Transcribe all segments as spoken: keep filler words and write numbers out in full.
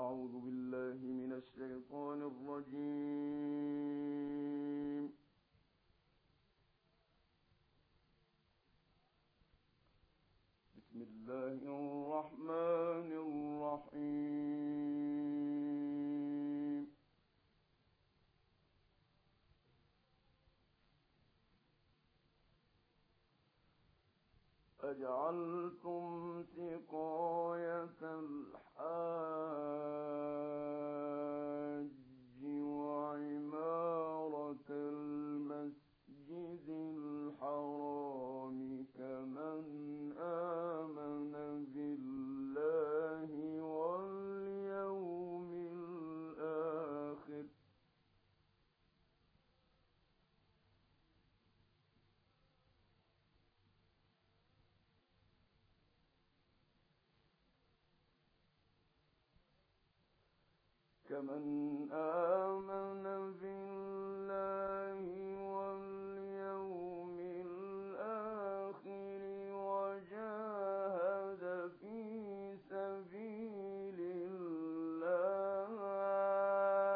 أعوذ بالله من الشيطان الرجيم. بسم الله الرحمن الرحيم. أجعلتم سقاية الحاج وعمارة المسجد الحرام كمن آمن بالله واليوم الآخر كمن آمن بالله واليوم الآخر وجاهد في سبيل الله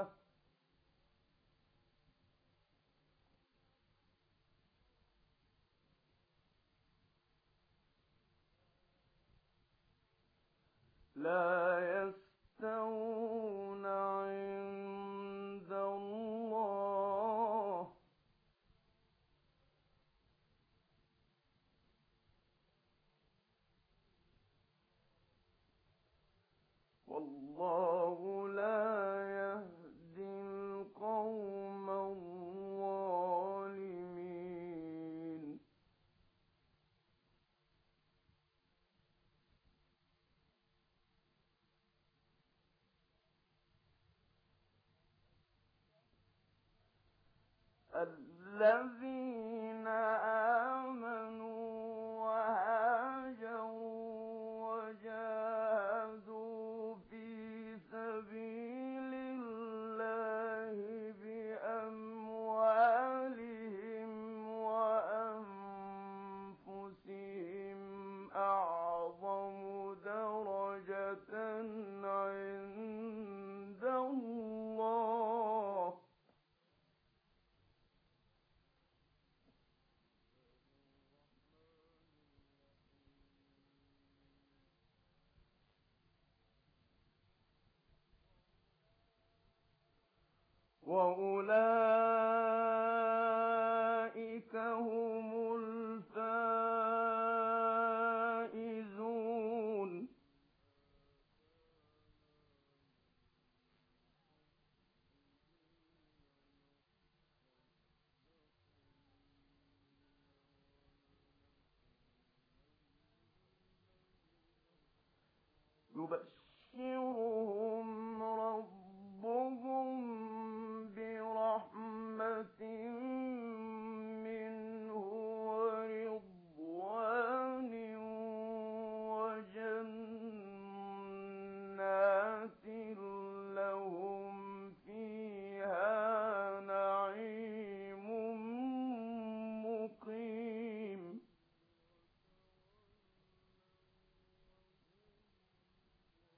لا يستوون عند الله والله لا يهدي القوم الظالمين. الذين آمنوا وهاجروا وجاهدوا في سبيل الله بأموالهم وأنفسهم أعظم درجة عند الله وأولئك هم الفائزون. يبشرهم ربهم برحمة منه ورضوان وجنات لهم فيها نعيم مقيم.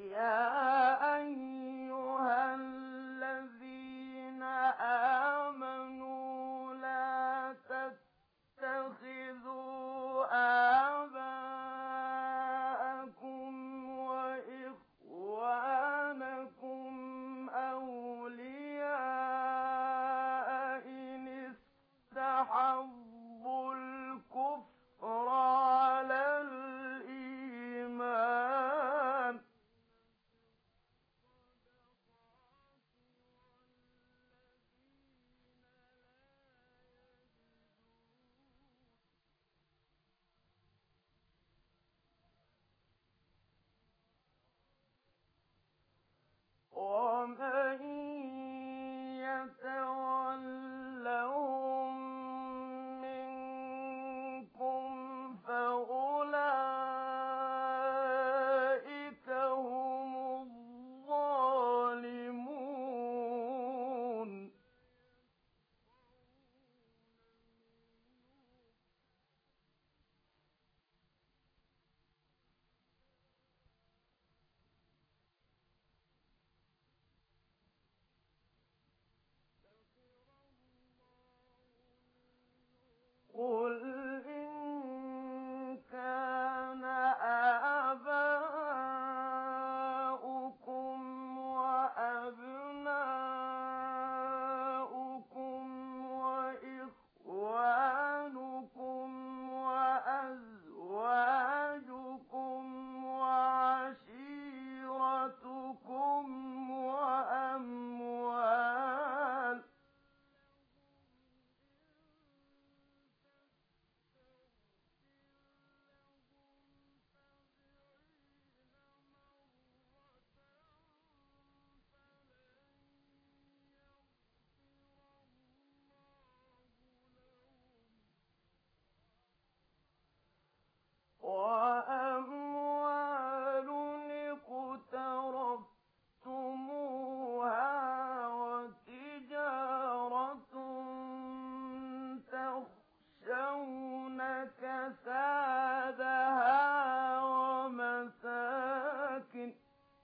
يا أيها الذين آمنوا لا تتخذوا آباءكم وإخوانكم أولياء إن استحبوا الكفر على الإيمان ومن يتولهم منكم فأولئك هم الظالمون قل إن كان آباؤكم وأبناؤكم وإخوانكم وأزواجكم وعشيرتكم وأموال وأموال اقترفتموها وتجارة تخشون كسادها ومساكن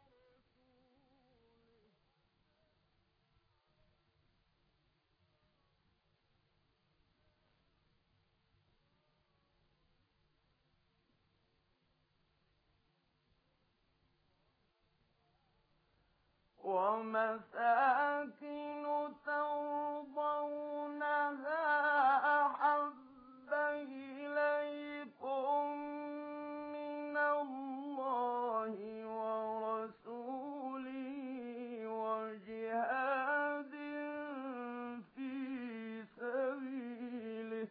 ومساكن ترضونها أحب إليكم من الله ورسوله وجهاد في سبيله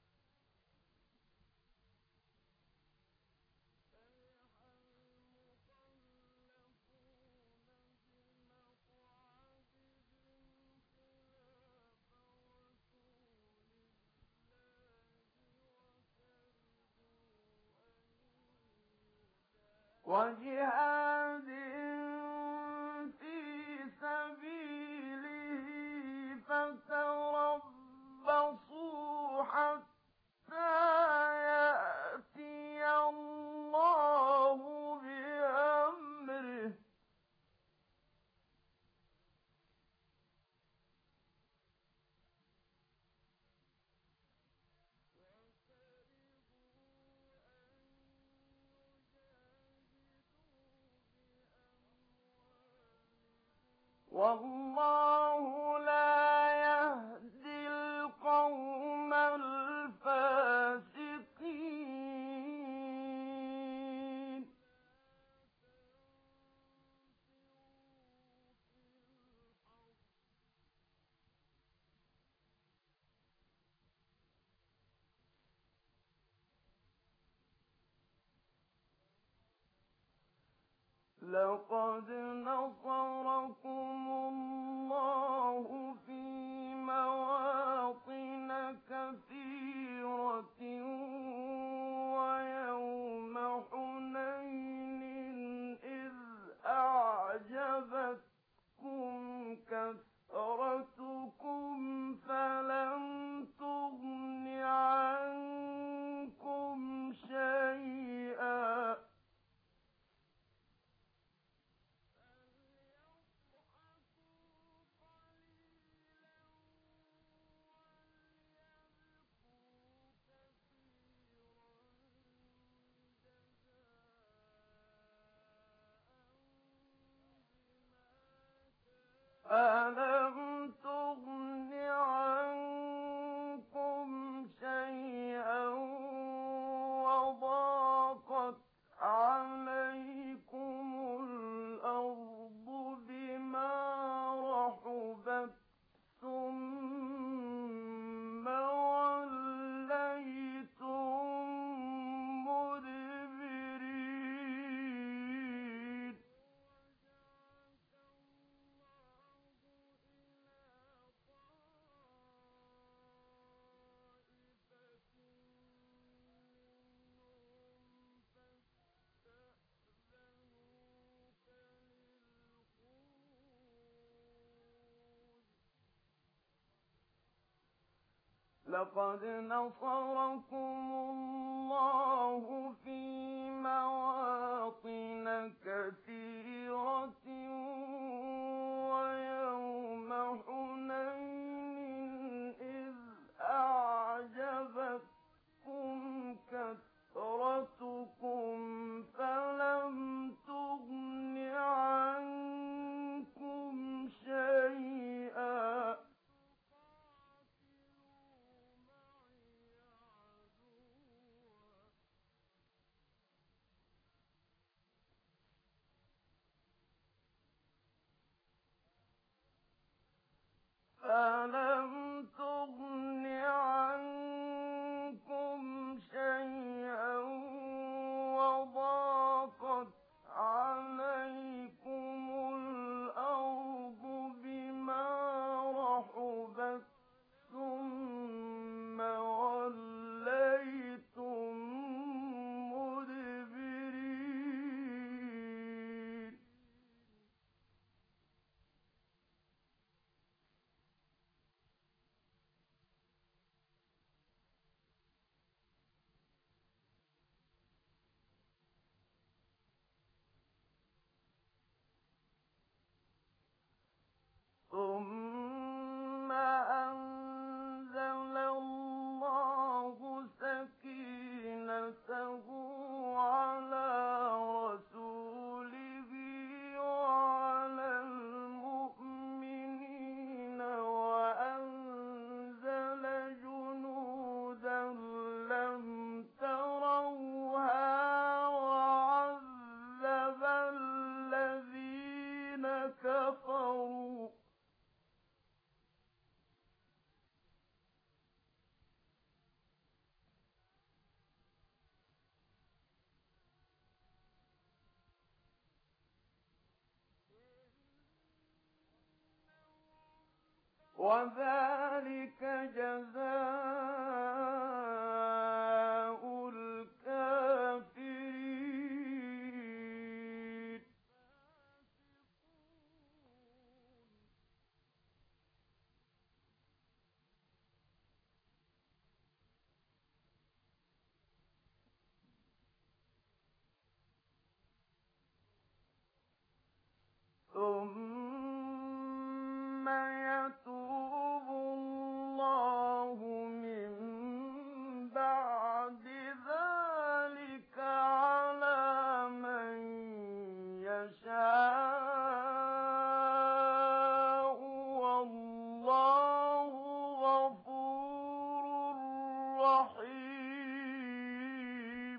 وجهاد في سبيله فتربصوا حتى يأتي الله بأمره والله لا يهدي القوم الفاسقين لقد نصركم الله في مواطن كثيرة ويوم حنين إذ أعجبتكم كثرتكم فلم تغن عنكم شيئا أَلَمْ تُغْنِ عَنكُمْ شَيْئًا وَضَاقَتْ عَلَيْكُمُ الْأَرْضُ بِمَا رَحُبَتْ ثُمَّ وَلَّيْتُم مُّدْبِرِينَ لَقَدْ نَصَرَكُمُ اللَّهُ فِي مَوَاطِنَ كَثِيرَةٍ وَيَوْمَ حُنَيْنٍ إِذْ أَعْجَبَتْكُمْ كَثْرَتُكُمْ فَلَمْ تُغْنِ عَنكُمْ شَيْئًا فَلَمْ تُغْنِ عَنكُمْ شَيْئًا وَضَاقَتْ عَلَيْكُمُ الْأَرْضُ بِمَا رَحُبَتْ ثُمَّ وَلَّيْتُم مُّدْبِرِينَ ثُمَّ أَنزَلَ اللَّهُ سَكِينَتَهُ عَلَىٰ رَسُولِهِ وَعَلَى الْمُؤْمِنِينَ وَأَنزَلَ جُنُودًا لَّمْ تَرَوْهَا وَعَذَّبَ الَّذِينَ كَفَرُوا وَذَٰلِكَ جَزَاءُ الْكَافِرِينَ ثُمَّ يَتُوبُ اللَّهُ مِن بَعْدِ ذَٰلِكَ عَلَىٰ مَن يَشَاءُ ۗ وَاللَّهُ غَفُورٌ رَّحِيمٌ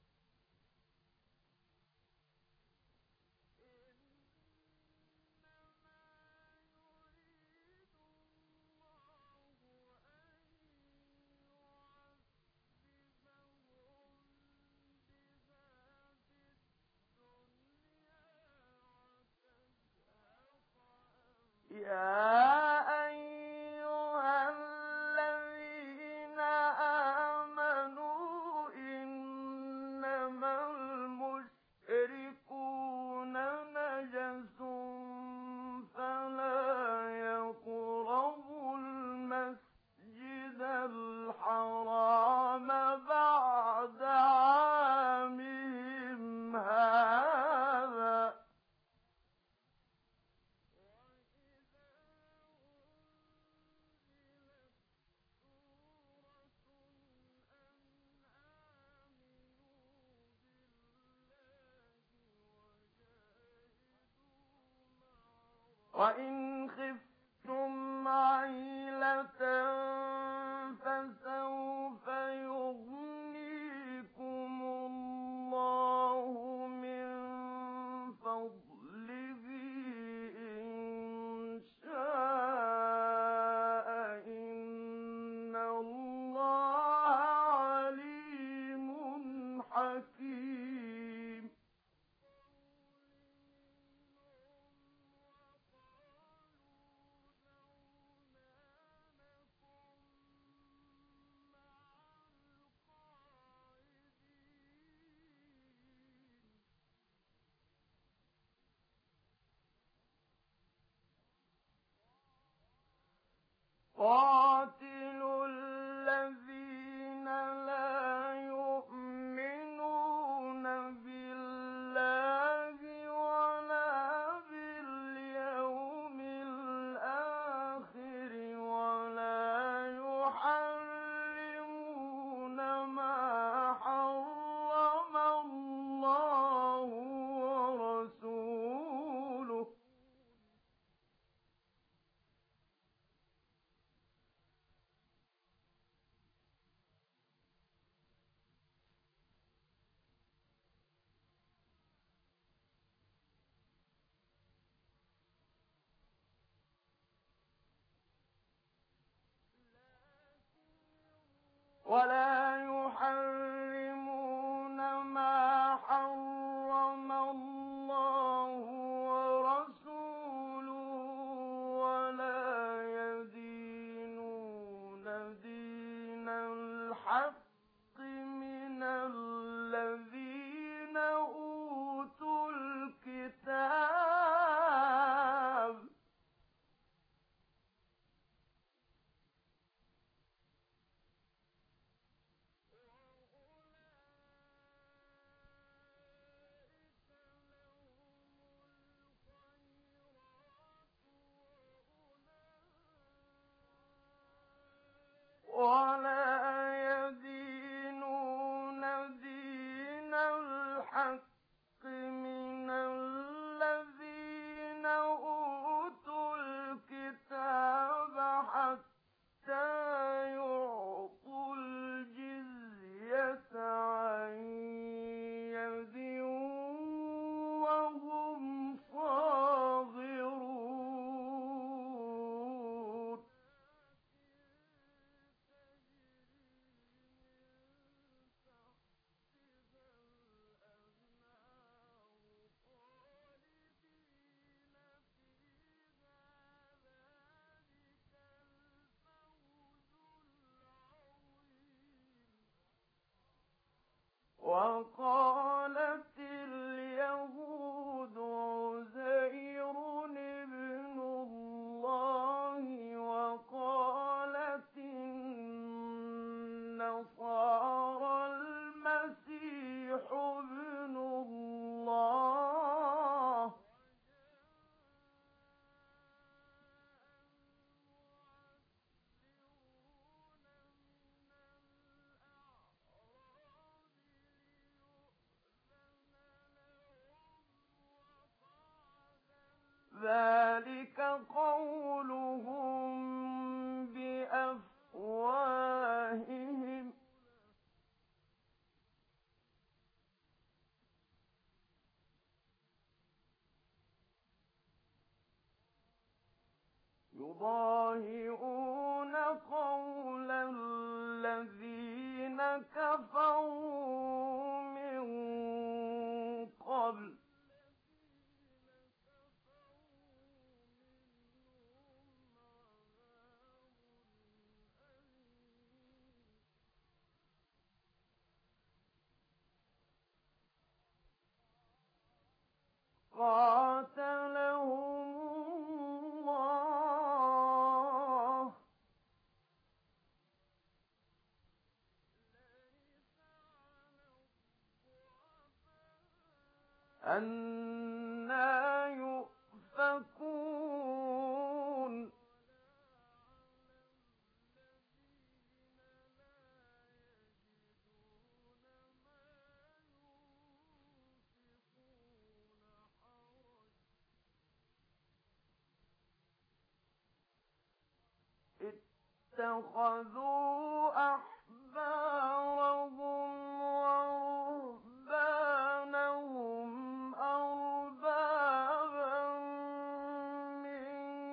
يَا أَيُّهَا الَّذِينَ آمَنُوا إِنَّمَا الْمُشْرِكُونَ نَجَسٌ فَلَا يَقْرَبُوا الْمَسْجِدَ الْحَرَامَ بَعْدَ عَامِهِمْ هَٰذَا وإن خفتم عيلة فسوف يغنيكم الله من فضله إن شاء إن الله عليم حكيم قاتلوا الذين لا يؤمنون بالله ولا باليوم الآخر ولا يحرمون ما حرم الله ورسوله ولا يحرمون ما حرم الله ورسوله ولا يدينون دين الحق من الذين أوتوا الكتاب ولا يدينون دين الحق من الذين أوتوا الكتاب حتى يعطوا الجزية عن يد وهم صاغرون وقالت اليهود عزير ابن الله وقالت النصارى المسيح ابن الله ذلك قولهم بأفواههم يضاهئون قول الذين كفروا من قبل قاتلهم الله أنى يؤفكون اتخذوا أحبارهم ورهبانهم أربابا من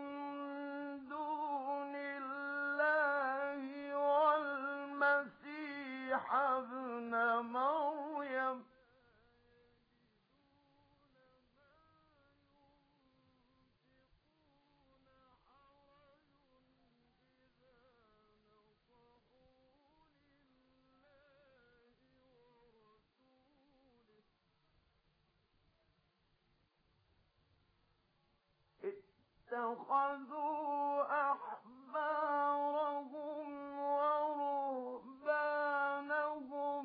دون الله والمسيح ابن مريم اتخذوا أحبارهم ورهبانهم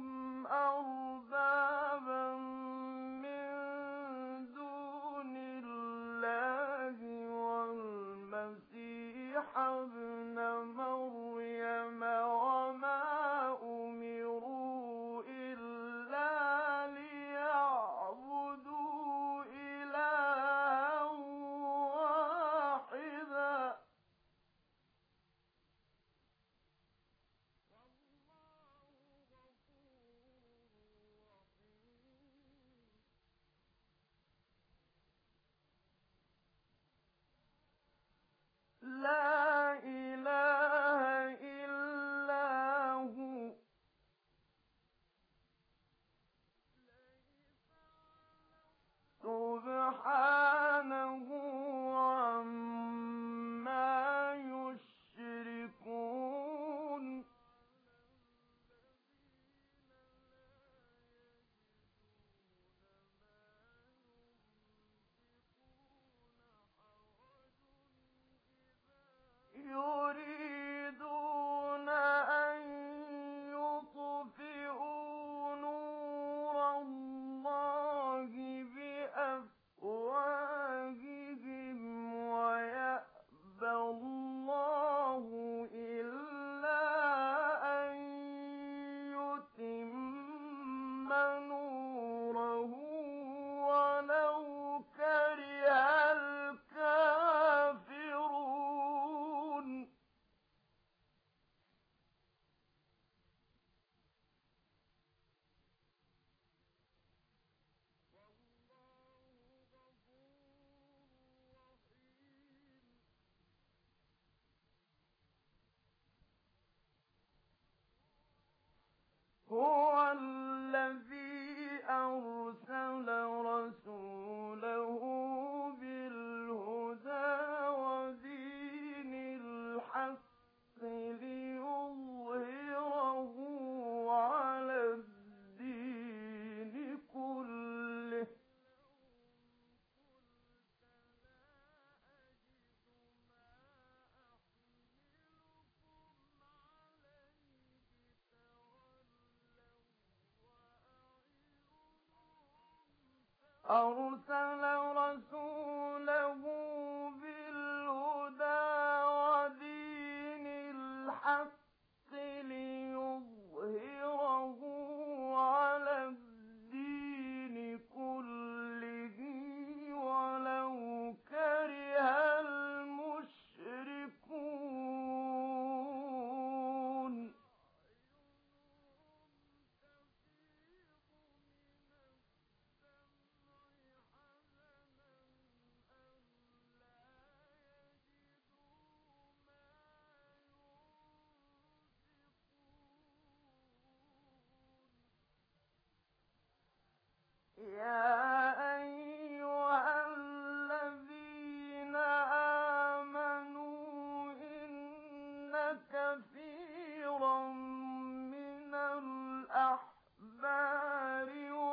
أربابا من دون الله والمسيح ابن مريم وما أمروا إلا ليعبدوا إلها واحدا لا إله إلا هو سبحانه عما يشركون يريدون أن يطفئوا نور الله بأفواههم ويأبى الله إلا أن يتم نوره ولو كره الكافرون هو الذي أرسل رسوله بالهدى ودين الحق ليظهره على الدين كله أرسل رسوله بالهدى ودين الحق ليظهره على الدين كله ولو كره المشركون يا أيها الذين آمنوا إن كثيرا من الأحبار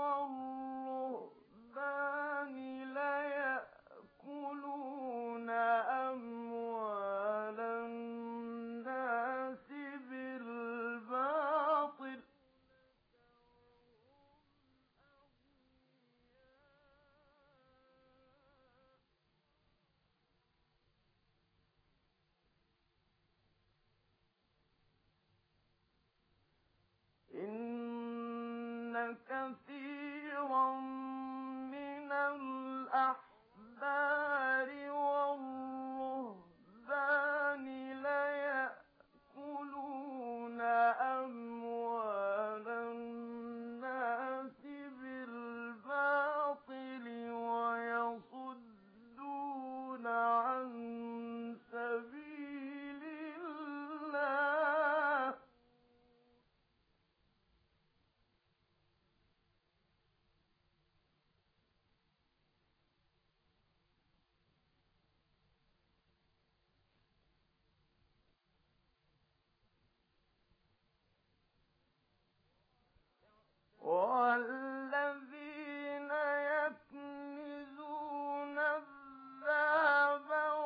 والرهبان ليأكلون أموال الناس بالباطل إن كثيرا من الأحبار والرهبان ليأكلون والذين يكنزون الذهب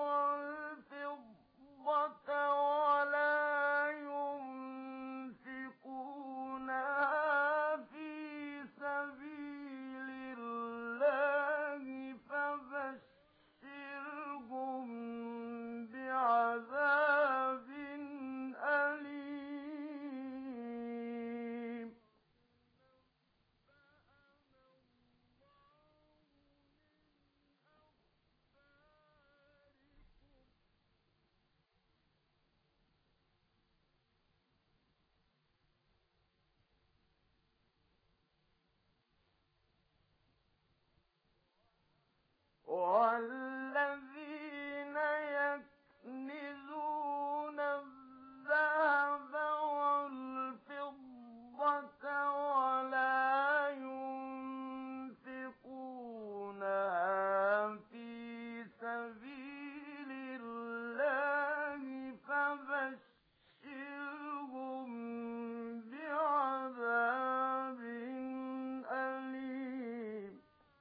والفضة ولا ينفقونها في سبيل الله فبشرهم بعذاب أليم. والذين يكنزون الذهب والفضة ولا ينفقونها في سبيل الله فبشرهم بعذاب أليم.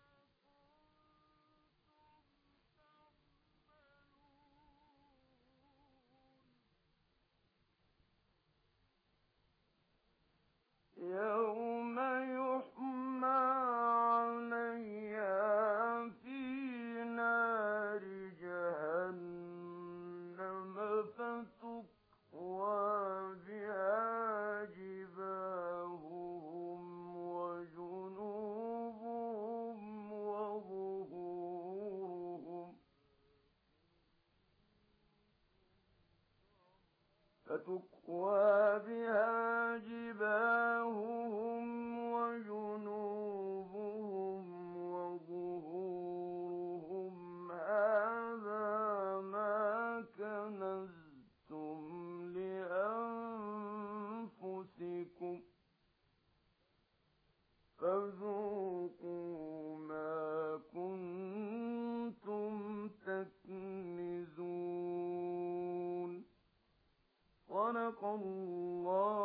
يوم يحمى عليها في نار جهنم فتكوى بها جباههم وجنوبهم وظهورهم فتكوى بها جباههم وجنوبهم وظهورهم هذا ما كنزتم لأنفسكم فذوقوا ما كنتم تكنزون. صدق الله